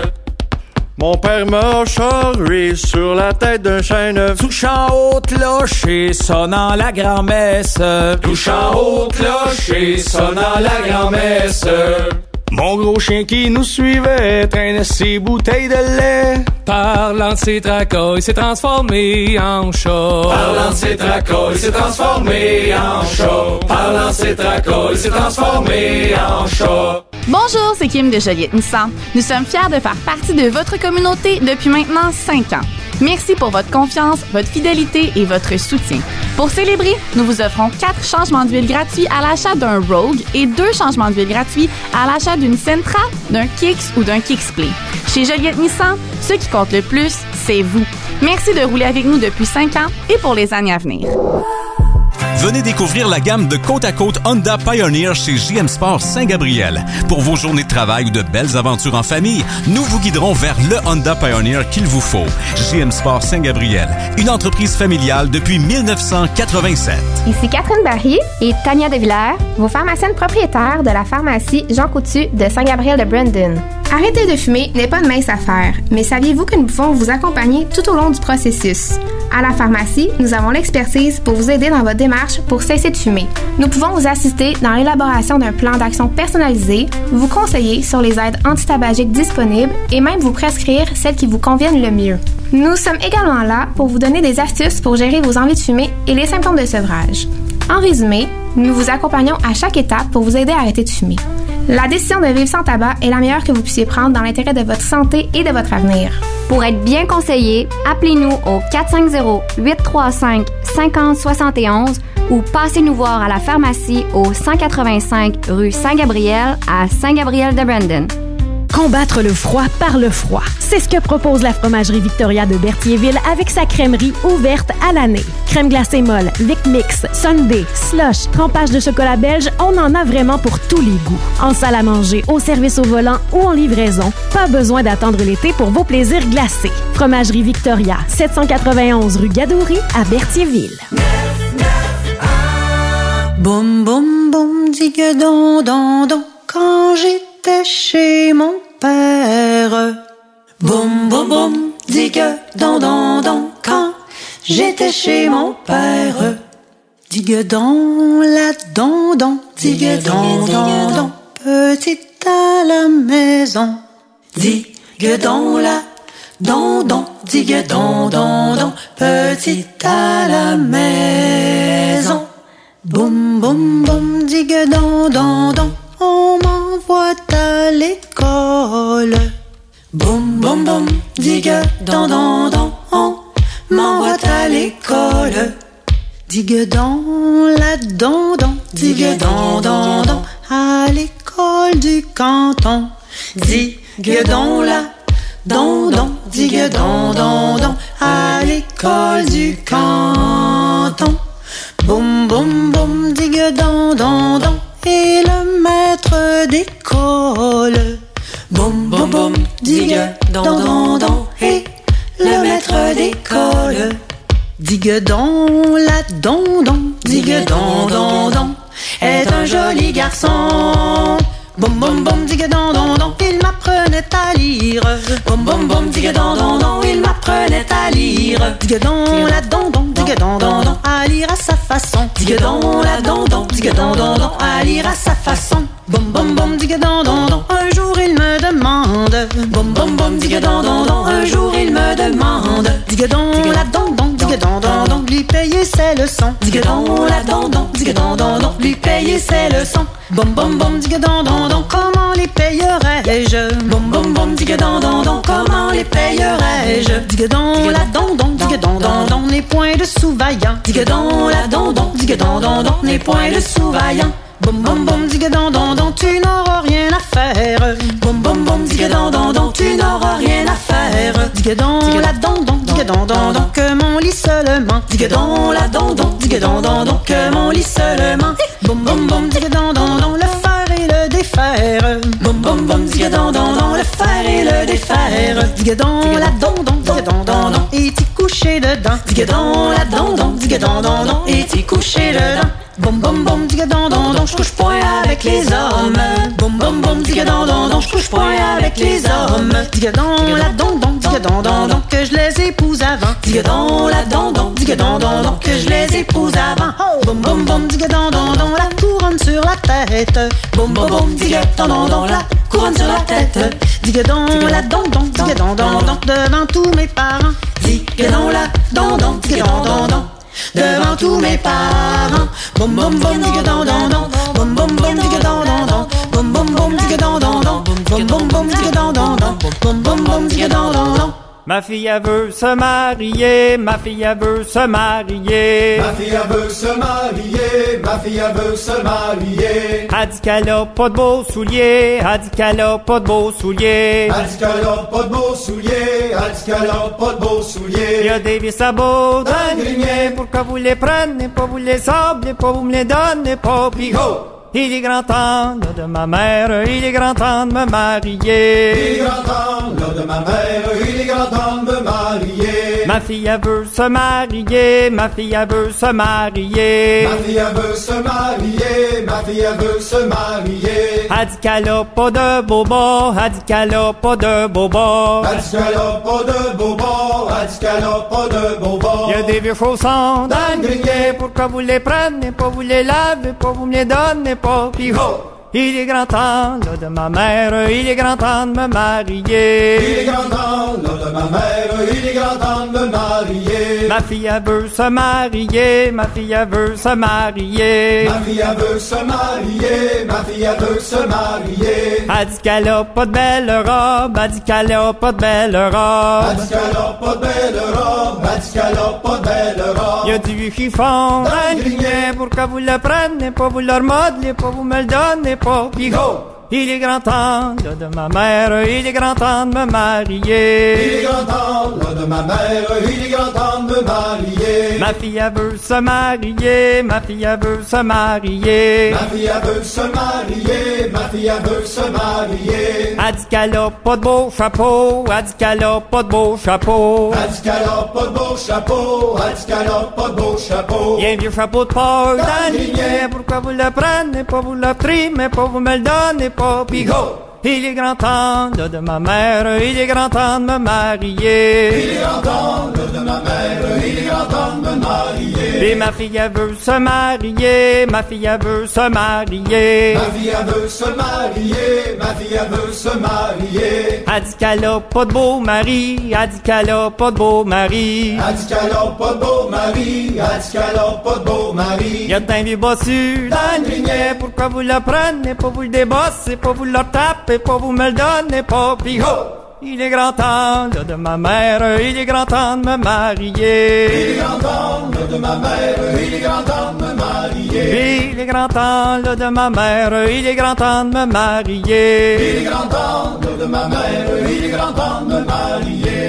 Mon père m'a charrué sur la tête d'un chêne. Touchant au clocher, sonnant la grand-messe. Touchant au clocher, sonnant la grand-messe. Mon gros chien qui nous suivait traînait ses bouteilles de lait. Parlant de ses tracas, il s'est transformé en chat. Parlant de ses tracas, il s'est transformé en chat. Parlant de ses tracas, il s'est transformé en chat. Bonjour, c'est Kim de Joliette Nissan. Nous sommes fiers de faire partie de votre communauté depuis maintenant 5 ans. Merci pour votre confiance, votre fidélité et votre soutien. Pour célébrer, nous vous offrons 4 changements d'huile gratuits à l'achat d'un Rogue et 2 changements d'huile gratuits à l'achat d'une Sentra, d'un Kicks ou d'un Kicksplay. Chez Joliette Nissan, ce qui compte le plus, c'est vous. Merci de rouler avec nous depuis 5 ans et pour les années à venir. Venez découvrir la gamme de côte à côte Honda Pioneer chez JM Sport Saint-Gabriel. Pour vos journées de travail ou de belles aventures en famille, nous vous guiderons vers le Honda Pioneer qu'il vous faut. JM Sport Saint-Gabriel, une entreprise familiale depuis 1987. Ici Catherine Barry et Tania Devillers, vos pharmaciennes propriétaires de la pharmacie Jean Coutu de Saint-Gabriel de Brandon. Arrêter de fumer n'est pas une mince affaire, mais saviez-vous que nous pouvons vous accompagner tout au long du processus? À la pharmacie, nous avons l'expertise pour vous aider dans votre démarche pour cesser de fumer. Nous pouvons vous assister dans l'élaboration d'un plan d'action personnalisé, vous conseiller sur les aides antitabagiques disponibles et même vous prescrire celles qui vous conviennent le mieux. Nous sommes également là pour vous donner des astuces pour gérer vos envies de fumer et les symptômes de sevrage. En résumé, nous vous accompagnons à chaque étape pour vous aider à arrêter de fumer. La décision de vivre sans tabac est la meilleure que vous puissiez prendre dans l'intérêt de votre santé et de votre avenir. Pour être bien conseillé, appelez-nous au 450-835-5071 ou passez nous voir à la pharmacie au 185 rue Saint-Gabriel à Saint-Gabriel-de-Brandon. Combattre le froid par le froid. C'est ce que propose la fromagerie Victoria de Berthierville avec sa crèmerie ouverte à l'année. Crème glacée molle, Vic Mix, Sundae, slush, trempage de chocolat belge, on en a vraiment pour tous les goûts. En salle à manger, au service au volant ou en livraison, pas besoin d'attendre l'été pour vos plaisirs glacés. Fromagerie Victoria, 791 rue Gadouri à Berthierville. Boum, boum, boum, digue don, don, don, quand j'étais chez mon père. Boum, boum, boum, digue don, don, don, quand j'étais chez mon père. Digue don, la don, don, digue don, don, don, petite à la maison. Digue don, la don, don, digue don, don, don, petite à la maison. Boum, boum, boum, digue don, don, don, on m'envoie à l'école. Boum, boum, boum, digue don, don, don, on m'envoie à l'école. Digue don, la don, don, digue don, don, don, à l'école du canton. Digue don, la don, don, digue don, don, don, à l'école du canton. Boum, boum, boum, digue don, don, don, et le maître d'école. Boum, boum, boum, digue don, don, don, et le maître d'école. Digue don, la don, don, digue don, don, don, est un joli garçon. Boum, boum, boum, digue don, don, don, il m'apprenait à lire. Boum, boum, boum, digue don, don, don, il m'apprenait à lire. Digue don, la don, don, digue don, don, don, à lire à sa façon. Digue don, la don, don, digue don, don, don, à lire à sa façon. Boum, boum, boum, digue don, don, don, un jour il me demande. Boum, boum, boum, digue don, don, don, un jour il me demande. Digue don, la don, don, digue don, don, don, lui payer ses leçons. Digue don, la don, don, digue don, don, don, lui payer ses leçons. Boum, boum, boum, digue don, don, don, comment les payerais-je? Boum, boum, boum, digue don, don, don, comment les payerais-je? Digue don, la don, don, digue don, don, don, n'est point de sous-vaillant. Digue don, la don, don, digue don, don, don, n'est point de sous-vaillant. Boum, boum, boum, digue don, don, don, tu n'auras rien à faire. Boum, boum, boum, digue don, don, don, tu n'auras rien à faire. Digue don, la don, don, digue don, don, don, que mon lit seulement. Digue don, la don, don, digue don, don, don, que mon lit seulement. Boum, boum, boum, digue don, don, don, le faire et le défaire. Boum, boum, boum, digue don, don, don, le faire et le défaire. Digue don, la don, don, digue don, don, don, et t'y coucher dedans. Digue don, la don, don, digue don, don, don, et t'y coucher dedans. Boum, boum, boum, digue don, don, don, je couche point avec les hommes. Boum, boum, boum, digue don, don, don, je couche point avec les hommes. Digue don, la don, don, digue don, don, don, que je les épouse avant. Digue don, la don, don, digue don, don, don, que je les épouse avant. Boum, boum, boum, digue don, don, don, la couronne sur la tête. Boum, boum, boum, digue don, don, don, la couronne sur la tête. Digue don, la don, don, digue don, don, don, devant tous mes parents. Digue don, la don, don, digue don, don, don, devant tous mes parents. Boum, boum, boum, digue don, don, don, boum, boum, boum, digue don, don, don, boum, boum, boum, digue don, don, don, boum, boum, boum, digue don, don, don, boum, boum, boum, digue don, don, don. Ma fille, elle veut se marier, ma fille, elle veut se marier. Ma fille, elle veut se marier, ma fille, elle veut se marier. Elle dit qu'elle a pas de beaux souliers, elle dit qu'elle a pas de beaux souliers. Elle dit qu'elle a pas de beaux souliers, elle dit qu'elle a pas de beaux souliers. Il y a des vieux sabots dans le grenier, pourquoi vous les prenez pas, vous les sablez pas, vous me les donnez pas, pis ho! Il est grand temps là, de ma mère, il est grand temps de me marier. Il est grand temps là, de ma mère, il est grand temps de me marier. Ma fille, elle veut se marier, ma fille, elle veut se marier. Ma fille, elle veut se marier, ma fille, elle veut se marier. Elle dit qu'elle a pas de boba, elle dit qu'elle a pas de boba. Elle dit qu'elle a pas de boba, elle dit qu'elle a pas de boba. Il y a des vieux chaussons dans le grenier, pourquoi vous les prenez pas, vous les lavez pas, vous me les donnez pas. Pis ho! Il est grand temps là, de ma mère, il est grand temps de me marier. Il est grand temps là, de ma mère, il est grand temps de me marier. Ma fille, elle veut se marier, ma fille, elle veut se marier. Ma fille, elle veut se marier, ma fille, elle veut se marier. Elle dit qu'elle a pas de belle robe, elle dit qu'elle a pas de belle robe. Elle dit qu'elle a pas de belle robe, elle dit qu'elle a pas de belle robe. Il y a du chiffon dans le grenier, pourquoi vous le prenez pas, vous le remodelez pas, vous me le donnez pas. Pis ho! Il est grand temps là, de ma mère, il est grand temps de me marier. Il est grand temps là, de ma mère, il est grand temps de me marier. Ma fille, elle veut se marier, ma fille, elle veut se marier. Ma fille, elle veut se marier, ma fille, fille elle veut se marier. Elle dit qu'elle a pas de beau chapeau, elle dit qu'elle a pas de beau chapeau. Elle dit qu'elle a pas de beau chapeau, elle dit qu'elle a pas de beau chapeau. Il y a un vieux chapeau de Paul dans le grenier, pourquoi vous le prenez pas, vous l'offrez, mais pas vous me le donnez pas, pis go! Il est grand temps là, de ma mère, il est grand temps de me marier. Il est grand temps là, de ma mère, il est grand temps de me marier. Et ma fille elle veut se marier, ma fille elle veut se marier. Ma fille elle veut se marier, ma fille elle veut se marier. Elle dit qu'elle a pas de beau mari, elle dit qu'elle a pas de beau mari. Elle dit qu'elle a pas de beau mari, elle dit qu'elle a pas de beau mari. Y a un vieux bossu dans le grenier, pourquoi vous le prenez pas, vous le débossez pas, vous le tapez pas, vous me le donnez pas, pis ho! Il est grand temps là, de ma mère, il est grand temps de me marier. Il est grand temps là, de ma mère, il est grand temps de me marier. Il est grand temps là, de ma mère, il est grand temps de me marier. Il est grand temps là, de ma mère, il est grand temps de me marier.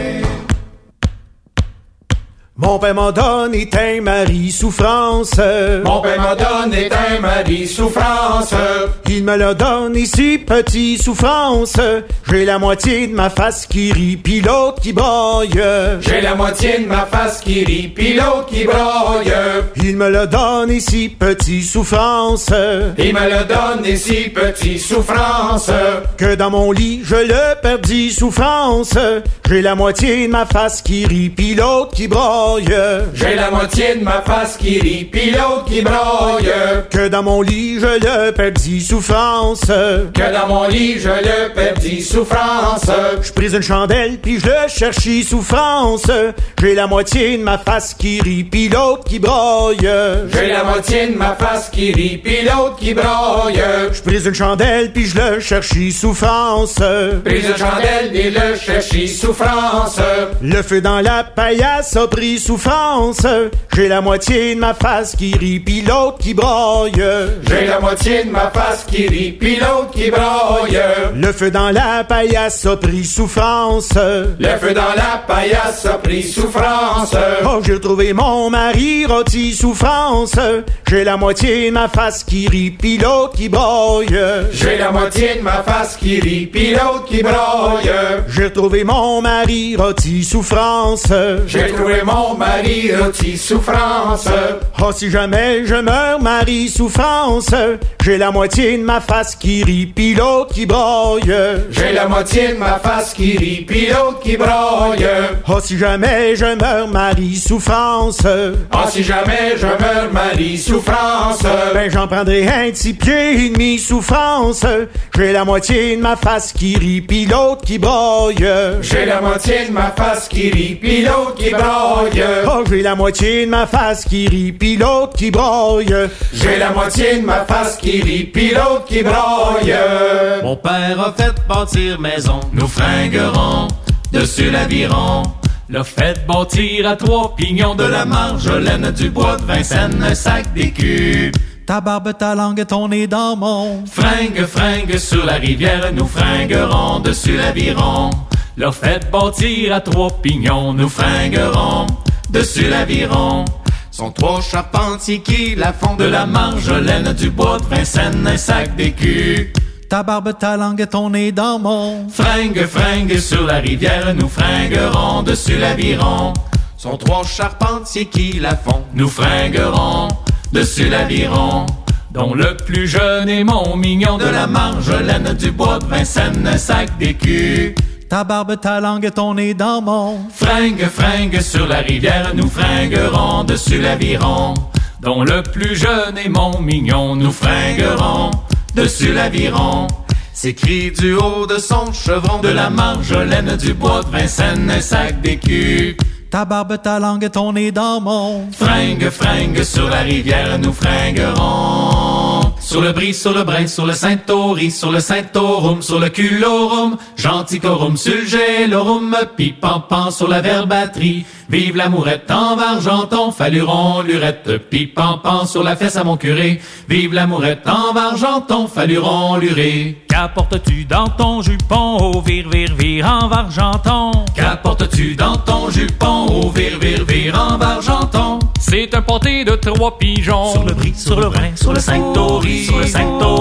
Mon père m'a donné un mari souffrance. Mon père m'a donné un mari souffrance. Il me l'a donné si petit souffrance. J'ai la moitié de ma face qui rit, pis l'autre qui broye. J'ai la moitié de ma face qui rit, pis l'autre qui broye. Il me l'a donné si petit souffrance. Il me l'a donné si petit souffrance. Que dans mon lit je le perdis souffrance. J'ai la moitié de ma face qui rit, pis l'autre qui broye. J'ai la moitié de ma face qui rit, pis l'autre qui broye. Que dans mon lit je le perdis souffrance. Que dans mon lit je le perdis souffrance. Je pris une chandelle puis je le cherchis souffrance. J'ai la moitié de ma face qui rit, pis l'autre qui broye. J'ai la moitié de ma face qui rit, pis l'autre qui broye. Je pris une chandelle puis je le cherchis souffrance. Pris une chandelle et le cherchis souffrance. Le feu dans la paillasse a pris souffrance. J'ai la moitié de ma face qui rit, pis l'autre qui broye. J'ai la moitié de ma face qui rit, pis l'autre qui broye. Le feu dans la paillasse a pris souffrance. Le feu dans la paillasse a pris souffrance. Oh, j'ai retrouvé mon mari rôti souffrance. J'ai la moitié de ma face qui rit, pis l'autre qui broye. J'ai la moitié de ma face qui rit, pis l'autre qui broye. J'ai retrouvé mon mari rôti souffrance. J'ai trouvé mon mari rôti souffrance. Oh, si jamais je meurs, mari souffrance. J'ai la moitié de ma face qui rit, pis l'autre qui broye. J'ai la moitié de ma face qui rit, pis l'autre qui broye. Oh, si jamais je meurs, mari souffrance. Oh, si jamais je meurs, mari souffrance. Ben, j'en prendrai un petit pied et demi souffrance. J'ai la moitié de ma face qui rit, pis l'autre qui broye. J'ai la moitié de ma face qui rit, pis l'autre qui broye. Oh, j'ai la moitié de ma face qui rit, pis l'autre qui broye. J'ai la moitié de ma face qui rit, pis l'autre qui broye. Mon père a fait bâtir maison, nous fringuerons dessus l'aviron. L'a fait bâtir à 3 pignons de la Marjolaine, du bois de Vincennes, un sac d'écus. Ta barbe, ta langue, ton nez dans mon fringue, fringue sur la rivière, nous fringuerons dessus l'aviron. L'a fait bâtir à 3 pignons, nous fringuerons dessus l'aviron. Sont 3 charpentiers qui la font de la Marjolaine, du bois de Vincennes, un sac d'écus. Ta barbe, ta langue, ton nez dans mon fringue, fringue sur la rivière, nous fringuerons dessus l'aviron. Sont 3 charpentiers qui la font, nous fringuerons dessus l'aviron. Dont le plus jeune est mon mignon de la Marjolaine, du bois de Vincennes, un sac d'écus. Ta barbe, ta langue, ton nez dans mon fringue, fringue sur la rivière, nous fringuerons dessus l'aviron. Dont le plus jeune est mon mignon, nous fringuerons dessus l'aviron. S'écrie du haut de son chevron de la Marjolaine, du bois de Vincennes, un sac d'écus. Ta barbe, ta langue, ton nez dans mon fringue, fringue sur la rivière, nous fringuerons. Sur le bris, sur le brin, sur le Saint-Aury, sur le Saint-Aurum, sur le culorum, gentil corum, sur le gélorum, pipampan sur la verbatterie. Vive l'amourette en Vargenton, falluron, lurette, pipampan sur la fesse à mon curé. Vive l'amourette en Vargenton, falluron, luré. Qu'apportes-tu dans ton jupon, oh vire, vire, vire en Vargenton? Qu'apportes-tu dans ton jupon, oh vire, vire, vire en Vargenton? C'est un pâté de 3 pigeons. Sur le bris, sur le brin, sur le Saint-Aury, sur le Saint-Aurum, sur le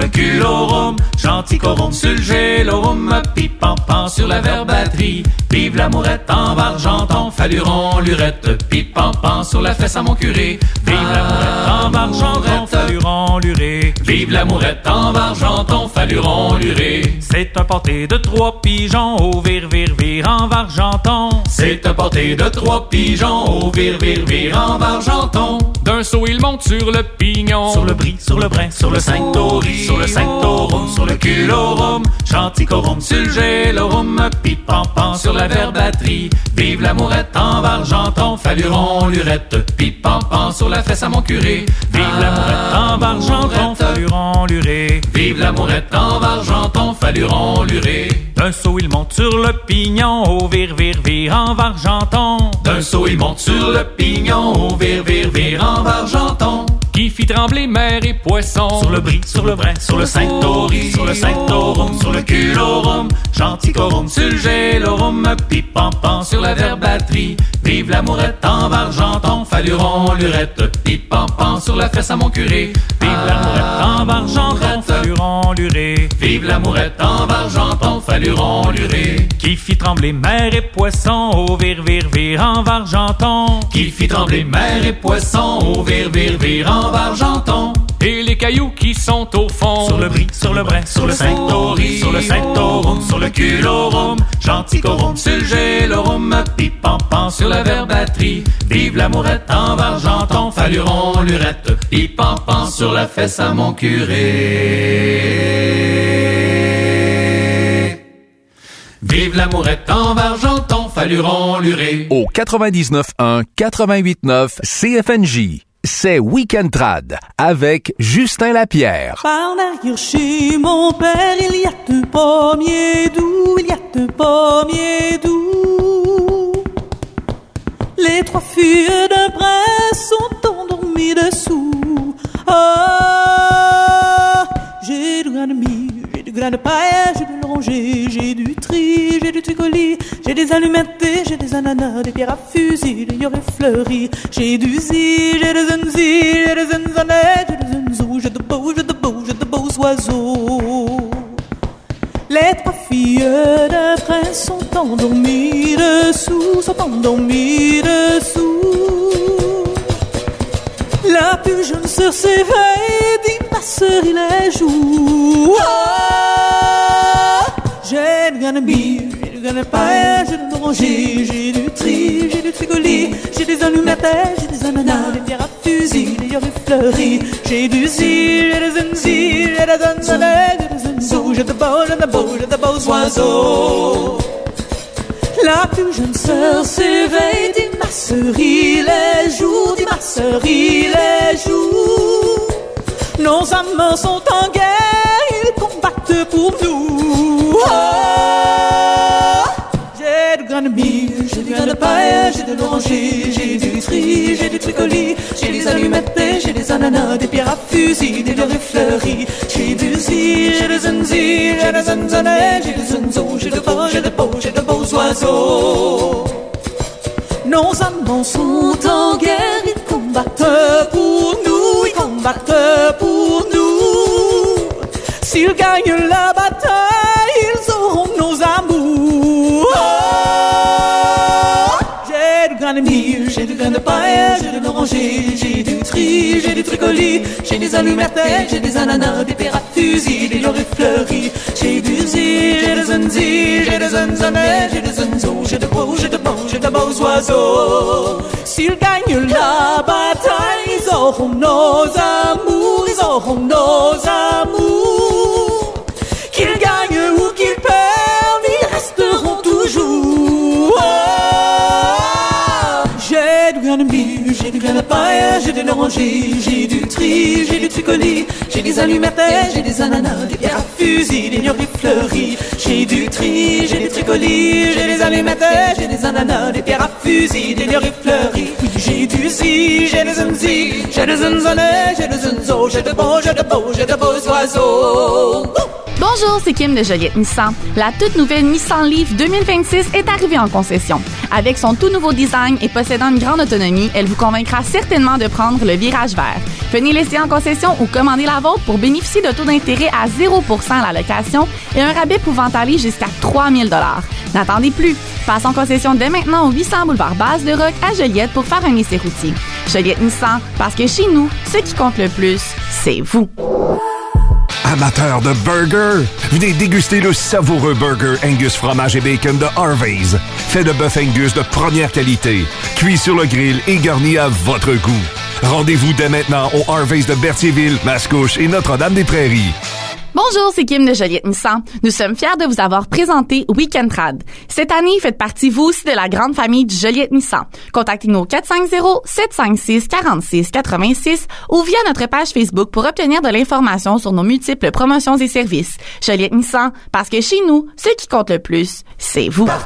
le culorum, Chanticorum sur le gélorum, pipampan sur la verbaterie. Vive l'amourette en Argenton, Faluron, lurette, pipampan sur la fesse à mon curé. Vive l'amourette en Argenton, Faluron, luré. Vive l'amourette en Argenton, Faluron, luré. C'est un pâté de 3 pigeons au vir en Argenton. C'est un pâté de 3 pigeons au vir en Argenton. D'un saut il monte sur le pignon, sur le brie, sur le brin, sur le sanctorum, sur le sanctorum, sur le culorum, Chanticorum sur le gélorum, pipampan sur la verbaterie. Vive l'amourette en Argenton, Faluron, lurette, pipampan sur la fesse à mon curé. Vive l'amourette en Argenton, Faluron, luré. Vive l'amourette en Argenton, Faluron, luré. D'un saut il monte sur le pignon au vir en Argenton. D'un saut il monte sur le pignon au vir en Argenton. Qui fit trembler mer et poisson, sur le brie, sur le brin, sur le sanctorum, sur le sanctorum, sur le culorum, Chanticorum sur le gélorum, pipampan sur la verbaterie. Vive l'amourette en Argenton, Faluron, lurette, pipampan sur la fesse à mon curé. Vive l'amourette en Argenton, Faluron, luré. Vive l'amourette en Argenton, Faluron, luré. Qui fit trembler mer et poisson au vir en Argenton. Qui fit trembler mer et poisson au vir en Argenton. Et les cailloux qui sont au fond, sur le brie, sur le brin, sur le sanctorum, sur le sanctorum, sur le culorum, Chanticorum sur le gélorum, pipampan sur la verbaterie. Vive l'amourette en Argenton, Faluron, lurette, pipampan sur la fesse à mon curé. Vive l'amourette en Argenton, Faluron, luré. Au 99.1, 88.9 CFNJ. C'est Week-end Trad avec Justin Lapierre. Par derrière chez mon père, il y a 2 pommiers doux, il y a 2 pommiers doux. Les 3 filles d'un prince sont endormies dessous. Oh, j'ai du grain de mie, j'ai du grain de paille, j'ai de l'oranger, j'ai du tri, j'ai du tricoli, j'ai des allumettes, j'ai des ananas, des pierres à fusil, des yorés fleuris, j'ai du zi, j'ai des zenzi, j'ai des zenzanettes, j'ai des zenzous, j'ai de beaux oiseaux. Les 3 filles d'un prince sont endormies dessous, sont endormies dessous. La plus jeune sœur s'éveille, dit ma sœur il les joue. Oh, j'ai du grain de mie, j'ai du grain de paille, j'ai de l'oranger, j'ai du tri, j'ai du tricoli, j'ai des allumettes, j'ai des ananas, des pierres à fusil, des yorés fleuris, j'ai du zi, j'ai des zenzi, j'ai des zenzanettes, j'ai des zenzous, j'ai de beaux oiseaux. La plus jeune sœur s'éveille, dit ma sœur il les joue, dit ma sœur il les joue. Nos amants sont en guerre, ils combattent pour nous. Oh, j'ai du grain de mie, j'ai du grain de paille, j'ai de l'oranger, j'ai du tri, j'ai du tricoli, j'ai des allumettes, j'ai des ananas, des pierres à fusil, des yorés fleuris, j'ai du zi, j'ai des zenzi, j'ai des zenzanettes, j'ai des zenzos, j'ai de beaux oiseaux. Nos amants sont en guerre, ils combattent pour nous, ils combattent pour nous. S'ils gagnent la bataille, ils auront nos amours. Oh, j'ai du grain de mie, j'ai du grain de paille, j'ai de l'oranger, j'ai du tri, j'ai du tricoli, j'ai des allumettes, j'ai des ananas, des pierres à fusil, des yorés fleuris, j'ai du zi, j'ai des zenzi, j'ai des zenzanettes, j'ai des zenzos, j'ai de beaux oiseaux. S'ils gagnent la bataille, ils auront nos amours, ils auront nos amours. Qu'ils gagnent ou qu'ils perdent, ils resteront toujours. Oh, j'ai du grain de mie, j'ai du grain de paille, j'ai de l'oranger, j'ai du tri, j'ai du tricoli, j'ai des allumettes, j'ai des ananas, des pierres à fusil, des yorés fleuris, j'ai du tri, j'ai des tricolis, j'ai des allumettes, j'ai des ananas, des pierres à fusil, des yorés fleuris, j'ai du zi, j'ai des zenzi, j'ai des zenzanettes, j'ai des zenzos, j'ai de beaux oiseaux. Bon Bonjour, c'est Kim de Joliette Nissan. La toute nouvelle Nissan Leaf 2026 est arrivée en concession. Avec son tout nouveau design et possédant une grande autonomie, elle vous convaincra certainement de prendre le virage vert. Venez l'essayer en concession ou commandez la vôtre pour bénéficier de taux d'intérêt à 0% à la location et un rabais pouvant aller jusqu'à 3 000 $. N'attendez plus. Passe en concession dès maintenant au 800 boulevard Base-de-Roc à Joliette pour faire un essai routier. Joliette Nissan, parce que chez nous, ce qui compte le plus, c'est vous. Amateurs de burgers, venez déguster le savoureux burger Angus fromage et bacon de Harvey's. Fait de bœuf Angus de première qualité, cuit sur le grill et garni à votre goût. Rendez-vous dès maintenant au Harvey's de Berthierville, Mascouche et Notre-Dame-des-Prairies. Bonjour, c'est Kim de Joliette Nissan. Nous sommes fiers de vous avoir présenté Weekend Trad. Cette année, faites partie vous aussi de la grande famille du Joliette Nissan. Contactez-nous au 450-756-4686 ou via notre page Facebook pour obtenir de l'information sur nos multiples promotions et services. Joliette Nissan, parce que chez nous, ce qui compte le plus, c'est vous.